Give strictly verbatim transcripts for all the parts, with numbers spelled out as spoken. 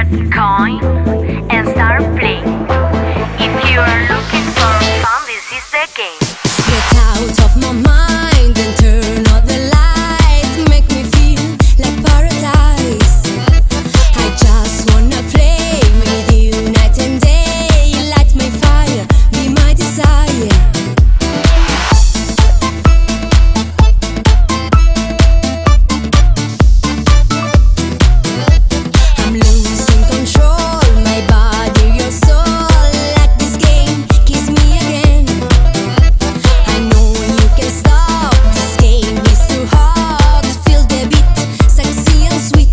Insert coin and start playing. If you are looking for fun, this is the game. Get out of my mind and turn out the lights. Make me feel like paradise. I just wanna play with you night and day. Light my fire, be my desire. I'm losing control, my body, your soul. Like this game, kiss me again. I know you can stop, this game is too hot. Feel the beat, sexy and sweet.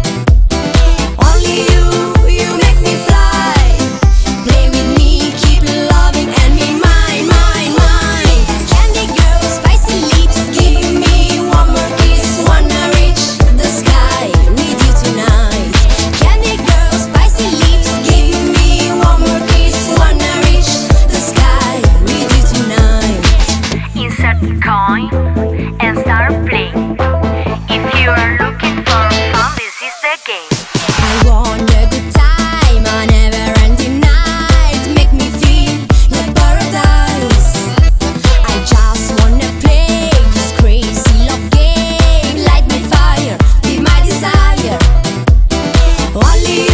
Only you, you make me fly. Play with me, keep loving and be mine, mine, mine. Candy girl, spicy lips, give me one more kiss. Wanna reach the sky with you tonight. Candy girl, spicy lips, give me one more kiss. Wanna reach the sky with you tonight. Insert coin and start playing. If you are looking for fun, this is the game. I want a good time, a never-ending night. Make me feel like paradise. I just wanna play this crazy love game. Light my fire, be my desire. Only